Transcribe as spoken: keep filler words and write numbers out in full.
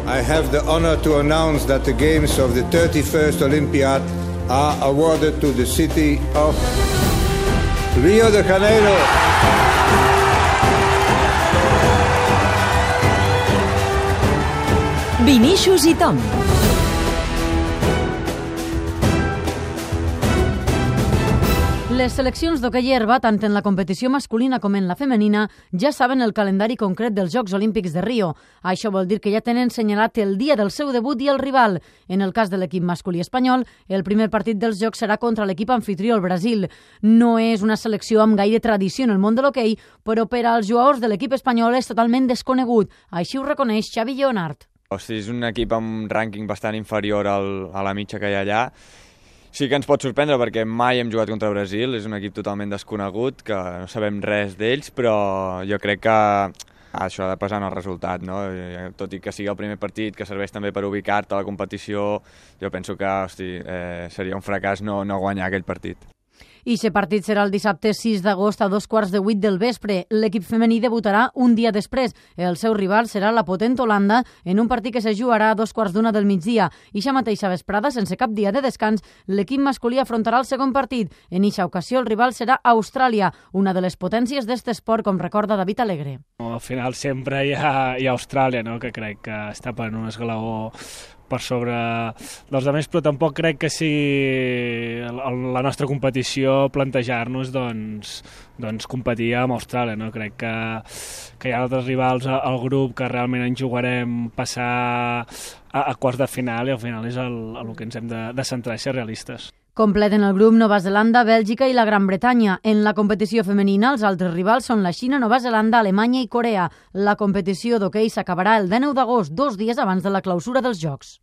I have the honor to announce that the games of the thirty-first Olympiad are awarded to the city of Rio de Janeiro. Vinícius i Tom. Les seleccions d'hoquei herba, tant en la competició masculina com en la femenina, ja saben el calendari concret dels Jocs Olímpics de Rio. Això vol dir que ja tenen senyalat el dia del seu debut i el rival. En el cas de l'equip masculí espanyol, el primer partit dels Jocs serà contra l'equip anfitrió, el Brasil. No és una selecció amb gaire tradició en el món de l'hoquei, però per als jugadors de l'equip espanyol és totalment desconegut. Així ho reconeix Xavi Lleonart. Hosti, és un equip amb un rànquing bastant inferior al, a la mitja que hi ha allà. Sí que ens pot sorprendre perquè mai hem jugat contra Brasil, és un equip totalment desconegut, que no sabem res d'ells, però jo crec que això ha de pesar en el resultat, no? Tot i que sigui el primer partit, que serveix també per ubicar-te a la competició, jo penso que hosti, eh, seria un fracàs no, no guanyar aquell partit. I aquest partit serà el dissabte sis d'agost a dos quarts de vuit del vespre. L'equip femení debutarà un dia després. El seu rival serà la potent Holanda en un partit que se jugarà a dos quarts d'una del migdia. I ja mateixa vesprada, sense cap dia de descans, l'equip masculí afrontarà el segon partit. En eixa ocasió, el rival serà Austràlia, una de les potències d'est esport, com recorda David Alegre. Al final sempre hi ha, hi ha Austràlia, no? Que crec que està per un esglaó per sobre dels altres, però tampoc crec que sigui la nostra competició plantejar-nos doncs, doncs competir amb Austràlia. No? Crec que, que hi ha altres rivals al grup que realment ens jugarem passar a, a quarts de final i al final és el, el que ens hem de, de centrar i ser realistes. Completen el grup Nova Zelanda, Bèlgica i la Gran Bretanya. En la competició femenina, els altres rivals són la Xina, Nova Zelanda, Alemanya i Corea. La competició d'hoquei s'acabarà el dinou d'agost, dos dies abans de la clausura dels Jocs.